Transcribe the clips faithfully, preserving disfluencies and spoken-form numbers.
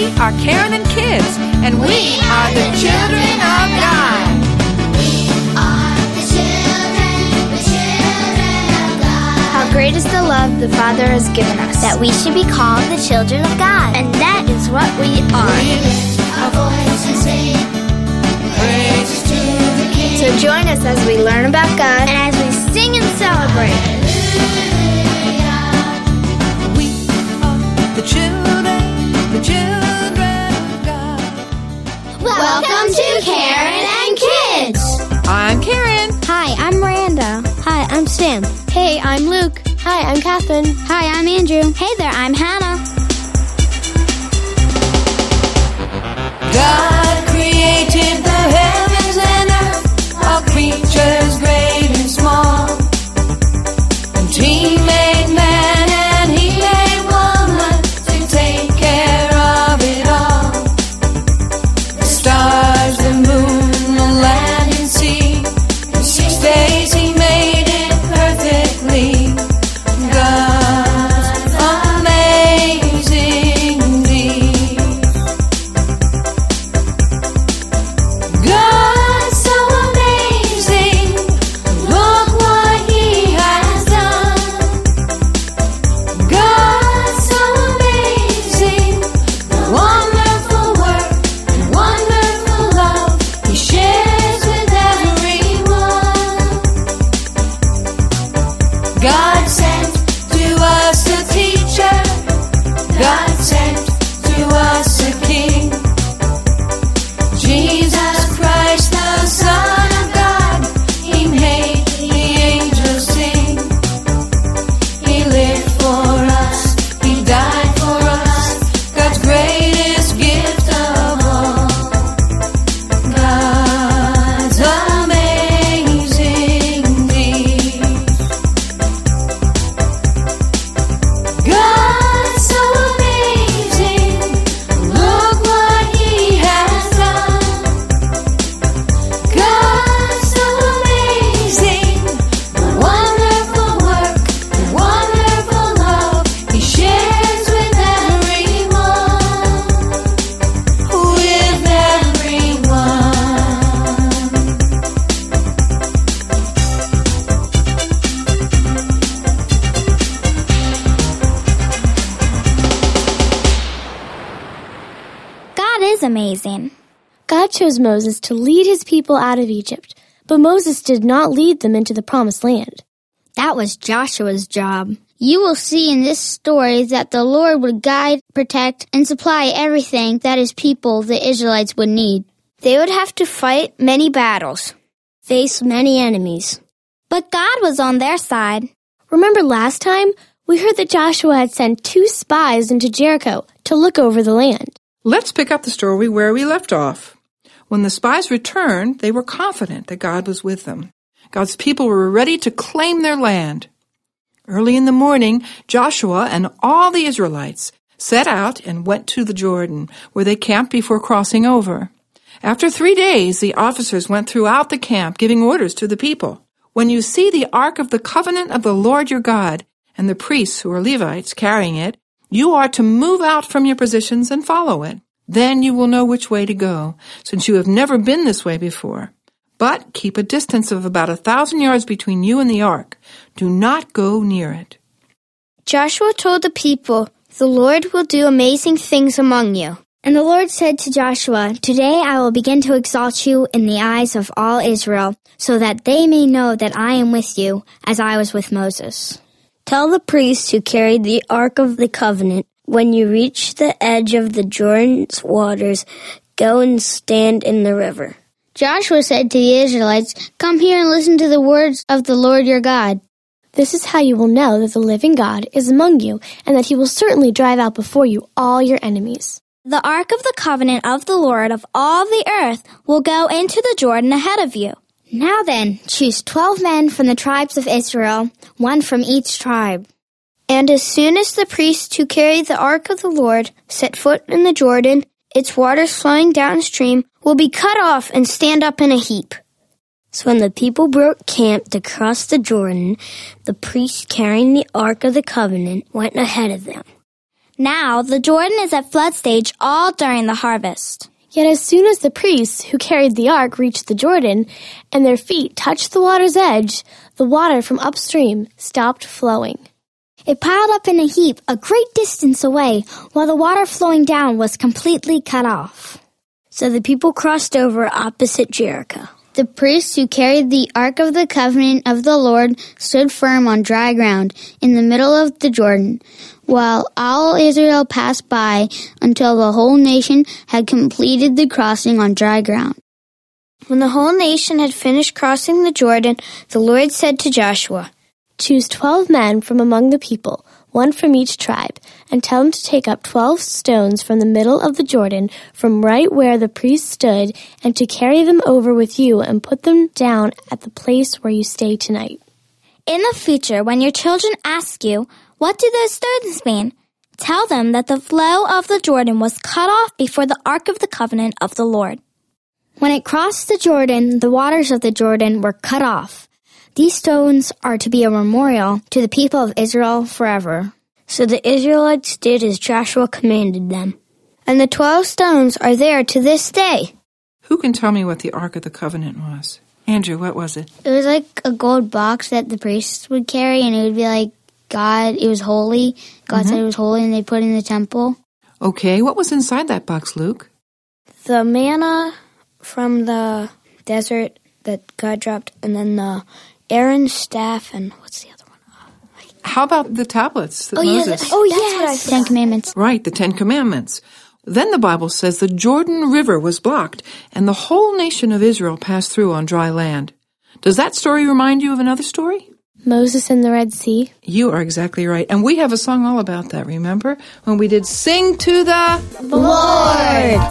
are Karen and Kids, and we are the children of God. We are the children, the children of God. How great is the love the Father has given us, That we should be called the children of God. and that is what we are. We lift our voice and sing praises to the King. So join us as we learn about God and as we sing and celebrate. We are the children, the children of God. Welcome to Karen and Kids. I'm Karen. Hi, I'm Miranda. Hi, I'm Sam. Hey, I'm Luke. Hi, I'm Catherine. Hi, I'm Andrew. Hey there, I'm Hannah. God created the heavens and earth, all creatures great and small. And He made man and He made woman to take care of it all. The stars, the moon, the land and sea. In six days He made it perfectly. God's amazing deed. God's so amazing. Look what He has done. God's so amazing. The wonderful work and wonderful love He shares with everyone. God sent to us a teacher. God sent to us a King. Jesus Christ, the Son of God. He made the angels sing. He lived for us. He died for us. God's greatest gift of all. God's amazing deed. God's so amazing. Look what He has done. God's so amazing. The wonderful work, the wonderful love He shares with everyone. With everyone. God is amazing. God chose Moses to lead his people out of Egypt, but Moses did not lead them into the promised land. That was Joshua's job. You will see in this story that the Lord would guide, protect, and supply everything that his people, the Israelites, would need. They would have to fight many battles, face many enemies. But God was on their side. Remember last time, we heard that Joshua had sent two spies into Jericho to look over the land. Let's pick up the story where we left off. When the spies returned, they were confident that God was with them. God's people were ready to claim their land. Early in the morning, Joshua and all the Israelites set out and went to the Jordan, where they camped before crossing over. After three days, the officers went throughout the camp, giving orders to the people. When you see the Ark of the Covenant of the Lord your God, and the priests who are Levites carrying it, you are to move out from your positions and follow it. Then you will know which way to go, since you have never been this way before. But keep a distance of about a thousand yards between you and the ark. Do not go near it. Joshua told the people, "The Lord will do amazing things among you." And the Lord said to Joshua, "Today I will begin to exalt you in the eyes of all Israel, so that they may know that I am with you, as I was with Moses. Tell the priests who carried the Ark of the Covenant, when you reach the edge of the Jordan's waters, go and stand in the river." Joshua said to the Israelites, "Come here and listen to the words of the Lord your God. This is how you will know that the living God is among you, and that he will certainly drive out before you all your enemies. The Ark of the Covenant of the Lord of all the earth will go into the Jordan ahead of you. Now then, choose twelve men from the tribes of Israel, one from each tribe." And as soon as the priests who carried the Ark of the Lord set foot in the Jordan, its waters flowing downstream will be cut off and stand up in a heap. So when the people broke camp to cross the Jordan, the priests carrying the Ark of the Covenant went ahead of them. Now the Jordan is at flood stage all during the harvest. Yet as soon as the priests who carried the ark reached the Jordan, and their feet touched the water's edge, the water from upstream stopped flowing. It piled up in a heap a great distance away, while the water flowing down was completely cut off. So the people crossed over opposite Jericho. The priests who carried the Ark of the Covenant of the Lord stood firm on dry ground in the middle of the Jordan, while all Israel passed by until the whole nation had completed the crossing on dry ground. When the whole nation had finished crossing the Jordan, the Lord said to Joshua, "Choose twelve men from among the people, one from each tribe, and tell them to take up twelve stones from the middle of the Jordan, from right where the priests stood, and to carry them over with you and put them down at the place where you stay tonight." In the future, when your children ask you, "What do those stones mean?" tell them that the flow of the Jordan was cut off before the Ark of the Covenant of the Lord. When it crossed the Jordan, the waters of the Jordan were cut off. These stones are to be a memorial to the people of Israel forever. So the Israelites did as Joshua commanded them. And the twelve stones are there to this day. Who can tell me what the Ark of the Covenant was? Andrew, what was it? It was like a gold box that the priests would carry, and it would be like God, it was holy. God mm-hmm. said it was holy, and they put it in the temple. Okay, what was inside that box, Luke? The manna from the desert that God dropped, and then the Aaron's staff, and what's the other one? How about the tablets that oh, Moses... Yeah, oh, yes. Ten Commandments. Right, the Ten Commandments. Then the Bible says the Jordan River was blocked, and the whole nation of Israel passed through on dry land. Does that story remind you of another story? Moses and the Red Sea. You are exactly right. And we have a song all about that, remember? When we did Sing to the Lord.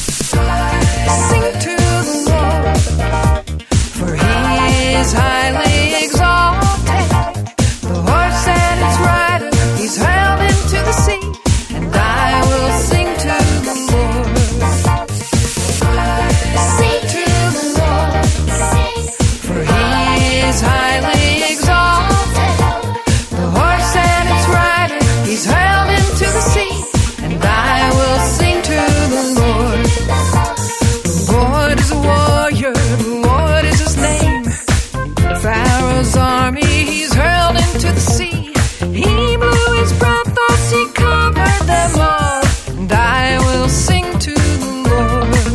Sing to the Lord, for He is highly exalted. The horse and its rider He's hurled into the sea, and I will sing to the Lord. Sing to the Lord, sing, for He is highly exalted. The horse and its rider He's hurled into the sea, and I will sing to the Lord. The Lord is a warrior, the Lord is His name. Pharaoh's army He's hurled into the sea. He blew His breath as He covered them all, and I will sing to the Lord.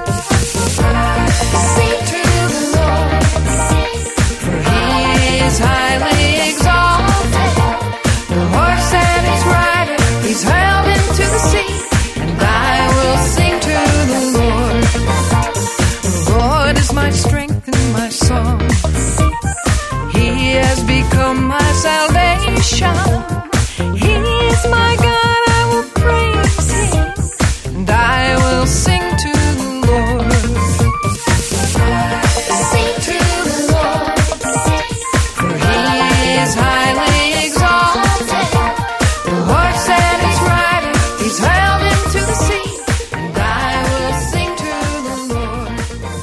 sing to the Lord, sing, For He is highly exalted. The horse and its rider He's hurled into the sea, and I will sing to the Lord. The Lord is my strength and my song. He has become my salvation. He is my God, I will praise Him, and I will sing to the Lord. sing to the Lord, sing, For He is highly exalted. The horse and its rider He's hurled into the sea, and I will sing to the Lord.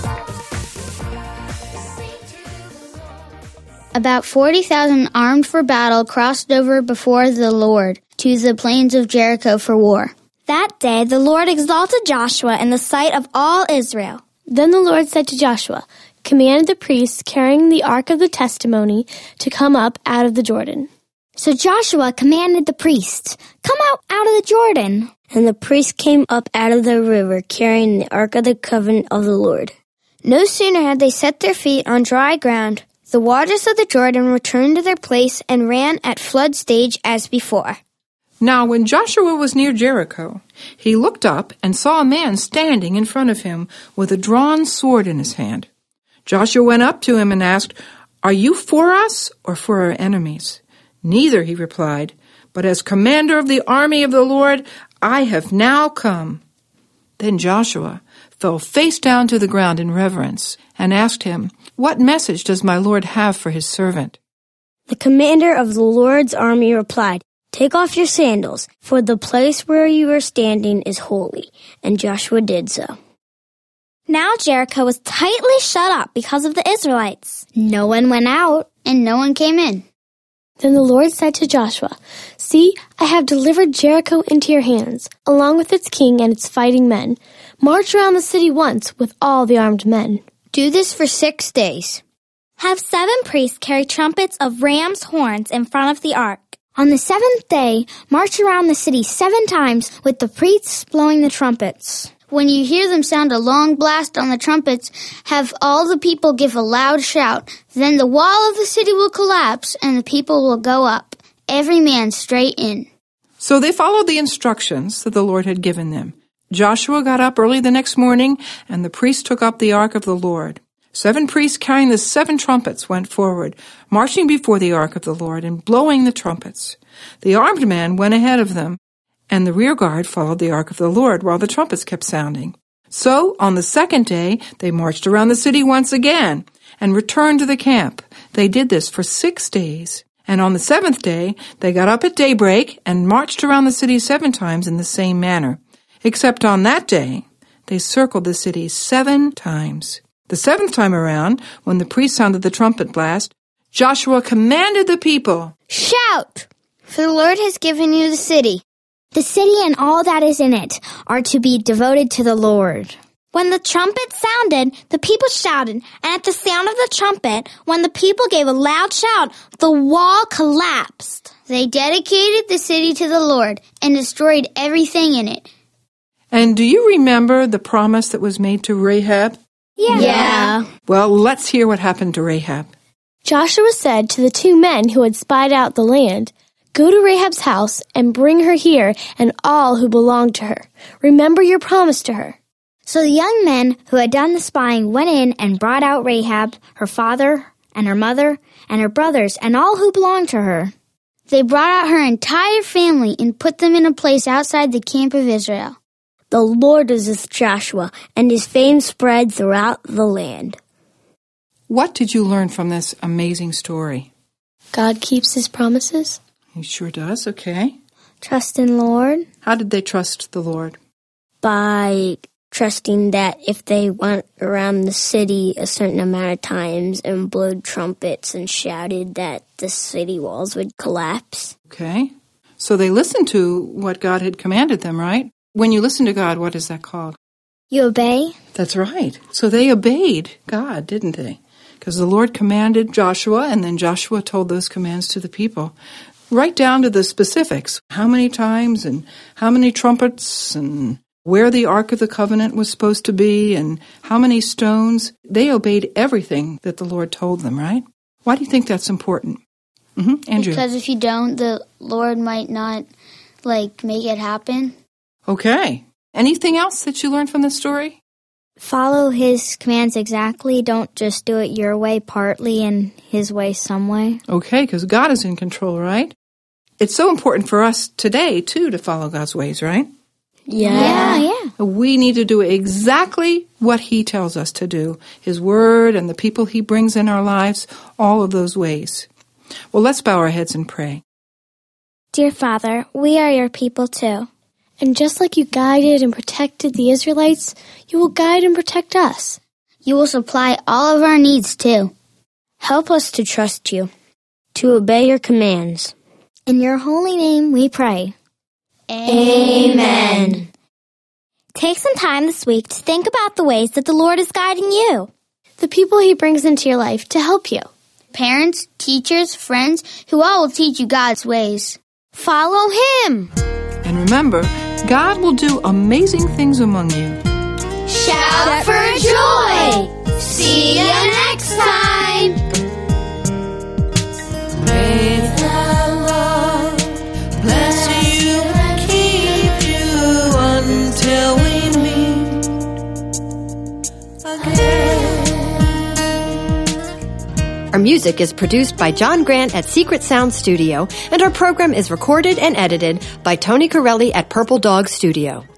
About forty thousand armed for battle crossed over before the Lord to the plains of Jericho for war. That day the Lord exalted Joshua in the sight of all Israel. Then the Lord said to Joshua, "Command the priests carrying the Ark of the Testimony to come up out of the Jordan." So Joshua commanded the priests, "Come out out of the Jordan." And the priests came up out of the river, carrying the Ark of the Covenant of the Lord. No sooner had they set their feet on dry ground, the waters of the Jordan returned to their place and ran at flood stage as before. Now when Joshua was near Jericho, he looked up and saw a man standing in front of him with a drawn sword in his hand. Joshua went up to him and asked, "Are you for us or for our enemies?" "Neither," he replied, "but as commander of the army of the Lord, I have now come." Then Joshua fell face down to the ground in reverence and asked him, "What message does my Lord have for his servant?" The commander of the Lord's army replied, "Take off your sandals, for the place where you are standing is holy." And Joshua did so. Now Jericho was tightly shut up because of the Israelites. No one went out and no one came in. Then the Lord said to Joshua, "See, I have delivered Jericho into your hands, along with its king and its fighting men. March around the city once with all the armed men." Do this for six days. Have seven priests carry trumpets of ram's horns in front of the ark. On the seventh day, march around the city seven times with the priests blowing the trumpets. When you hear them sound a long blast on the trumpets, have all the people give a loud shout. Then the wall of the city will collapse and the people will go up, every man straight in. So they followed the instructions that the Lord had given them. Joshua got up early the next morning, and the priests took up the ark of the Lord. Seven priests carrying the seven trumpets went forward, marching before the ark of the Lord and blowing the trumpets. The armed men went ahead of them, and the rear guard followed the ark of the Lord while the trumpets kept sounding. So, on the second day, they marched around the city once again and returned to the camp. They did this for six days. And on the seventh day, they got up at daybreak and marched around the city seven times in the same manner. Except on that day, they circled the city seven times. The seventh time around, when the priest sounded the trumpet blast, Joshua commanded the people, "Shout! For the Lord has given you the city. The city and all that is in it are to be devoted to the Lord." When the trumpet sounded, the people shouted, and at the sound of the trumpet, when the people gave a loud shout, the wall collapsed. They dedicated the city to the Lord and destroyed everything in it. And do you remember the promise that was made to Rahab? Yeah. Yeah. Well, let's hear what happened to Rahab. Joshua said to the two men who had spied out the land, "Go to Rahab's house and bring her here and all who belong to her. Remember your promise to her." So the young men who had done the spying went in and brought out Rahab, her father, and her mother, and her brothers, and all who belonged to her. They brought out her entire family and put them in a place outside the camp of Israel. The Lord was with Joshua, and his fame spread throughout the land. What did you learn from this amazing story? God keeps his promises. He sure does, okay. Trust in Lord. How did they trust the Lord? By trusting that if they went around the city a certain amount of times and blew trumpets and shouted, that the city walls would collapse. Okay. So they listened to what God had commanded them, right? When you listen to God, what is that called? You obey? That's right. So they obeyed God, didn't they? Because the Lord commanded Joshua, and then Joshua told those commands to the people. Right down to the specifics. How many times, and how many trumpets, and where the Ark of the Covenant was supposed to be, and how many stones. They obeyed everything that the Lord told them, right? Why do you think that's important? Mm-hmm. Andrew? Because if you don't, the Lord might not, like, make it happen. Okay. Anything else that you learned from this story? Follow his commands exactly. Don't just do it your way partly and his way some way. Okay, because God is in control, right? It's so important for us today, too, to follow God's ways, right? Yeah, yeah. We need to do exactly what he tells us to do. His word and the people he brings in our lives, all of those ways. Well, let's bow our heads and pray. Dear Father, we are your people too. And just like you guided and protected the Israelites, you will guide and protect us. You will supply all of our needs too. Help us to trust you, to obey your commands. In your holy name we pray. Amen. Take some time this week to think about the ways that the Lord is guiding you. The people he brings into your life to help you. Parents, teachers, friends, who all will teach you God's ways. Follow him. And remember, God will do amazing things among you. Shout for joy! See you next time! May the Lord bless you and keep you until we meet again. Our music is produced by John Grant at Secret Sound Studio, and our program is recorded and edited by Tony Corelli at Purple Dog Studio.